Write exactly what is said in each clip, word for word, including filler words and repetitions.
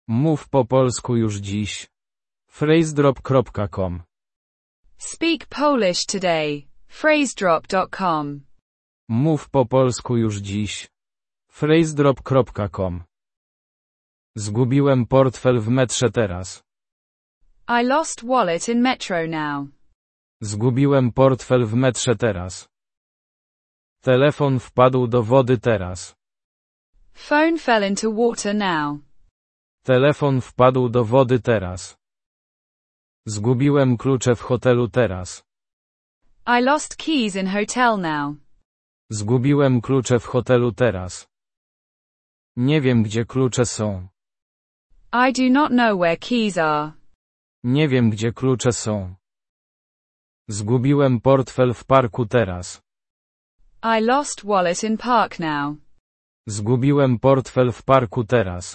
Mów po polsku już dziś. Phrasedrop kropka com. Speak Polish today. Phrasedrop dot com. Mów po polsku już dziś. Phrasedrop kropka com. Zgubiłem portfel w metrze teraz. I lost wallet in metro now. Zgubiłem portfel w metrze teraz. Telefon wpadł do wody teraz. Phone fell into water now. Telefon wpadł do wody teraz. Zgubiłem klucze w hotelu teraz. I lost keys in hotel now. Zgubiłem klucze w hotelu teraz. Nie wiem, gdzie klucze są. I do not know where keys are. Nie wiem, gdzie klucze są. Zgubiłem portfel w parku teraz. I lost wallet in park now. Zgubiłem portfel w parku teraz.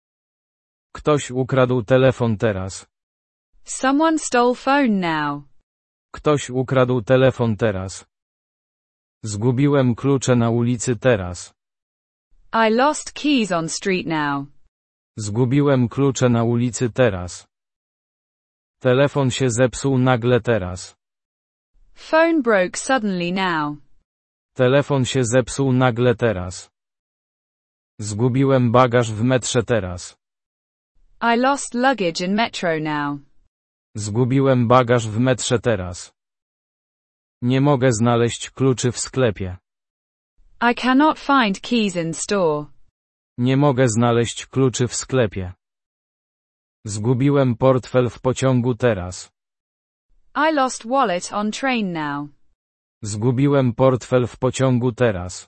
Ktoś ukradł telefon teraz. Someone stole phone now. Ktoś ukradł telefon teraz. Zgubiłem klucze na ulicy teraz. I lost keys on street now. Zgubiłem klucze na ulicy teraz. Telefon się zepsuł nagle teraz. Phone broke suddenly now. Telefon się zepsuł nagle teraz. Zgubiłem bagaż w metrze teraz. I lost luggage in metro now. Zgubiłem bagaż w metrze teraz. Nie mogę znaleźć kluczy w sklepie. I cannot find keys in store. Nie mogę znaleźć kluczy w sklepie. Zgubiłem portfel w pociągu teraz. I lost wallet on train now. Zgubiłem portfel w pociągu teraz.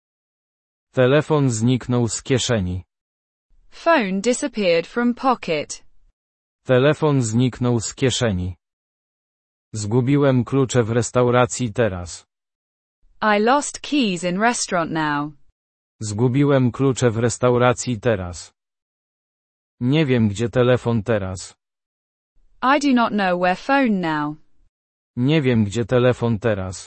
Telefon zniknął z kieszeni. Phone disappeared from pocket. Telefon zniknął z kieszeni. Zgubiłem klucze w restauracji teraz. I lost keys in restaurant now. Zgubiłem klucze w restauracji teraz. Nie wiem, gdzie telefon teraz. I do not know where phone now. Nie wiem, gdzie telefon teraz.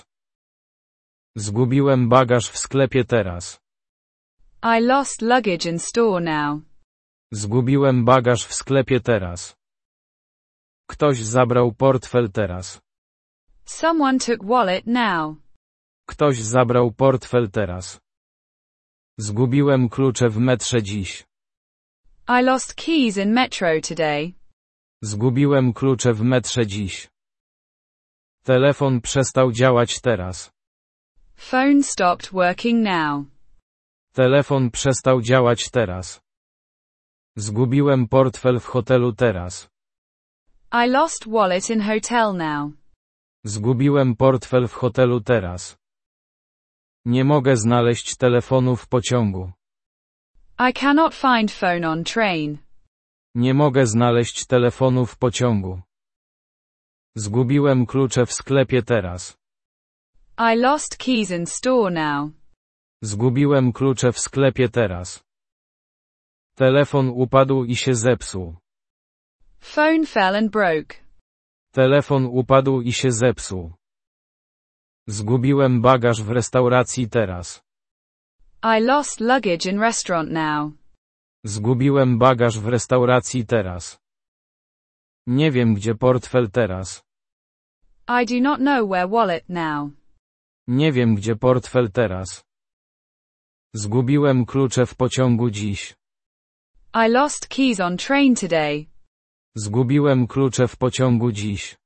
Zgubiłem bagaż w sklepie teraz. I lost luggage in store now. Zgubiłem bagaż w sklepie teraz. Ktoś zabrał portfel teraz. Someone took wallet now. Ktoś zabrał portfel teraz. Zgubiłem klucze w metrze dziś. I lost keys in metro today. Zgubiłem klucze w metrze dziś. Telefon przestał działać teraz. Phone stopped working now. Telefon przestał działać teraz. Zgubiłem portfel w hotelu teraz. I lost wallet in hotel now. Zgubiłem portfel w hotelu teraz. Nie mogę znaleźć telefonu w pociągu. I cannot find phone on train. Nie mogę znaleźć telefonu w pociągu. Zgubiłem klucze w sklepie teraz. I lost keys in store now. Zgubiłem klucze w sklepie teraz. Telefon upadł i się zepsuł. Phone fell and broke. Telefon upadł i się zepsuł. Zgubiłem bagaż w restauracji teraz. I lost luggage in restaurant now. Zgubiłem bagaż w restauracji teraz. Nie wiem, gdzie portfel teraz. I do not know where wallet now. Nie wiem, gdzie portfel teraz. Zgubiłem klucze w pociągu dziś. I lost keys on train today. Zgubiłem klucze w pociągu dziś.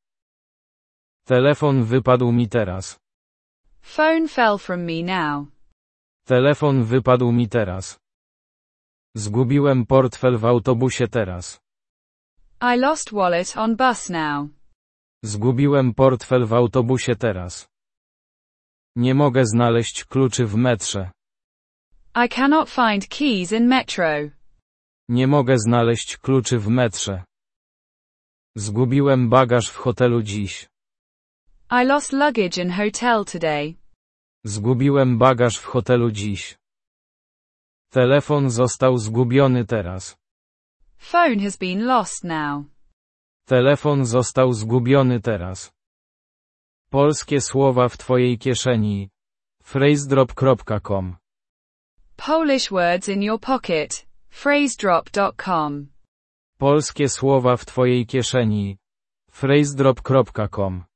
Telefon wypadł mi teraz. Phone fell from me now. Telefon wypadł mi teraz. Zgubiłem portfel w autobusie teraz. I lost wallet on bus now. Zgubiłem portfel w autobusie teraz. Nie mogę znaleźć kluczy w metrze. I cannot find keys in metro. Nie mogę znaleźć kluczy w metrze. Zgubiłem bagaż w hotelu dziś. I lost luggage in hotel today. Zgubiłem bagaż w hotelu dziś. Telefon został zgubiony teraz. Phone has been lost now. Telefon został zgubiony teraz. Polskie słowa w twojej kieszeni. Phrasedrop kropka com. Polish words in your pocket. Phrasedrop dot com. Polskie słowa w Twojej kieszeni. phrase drop kropka com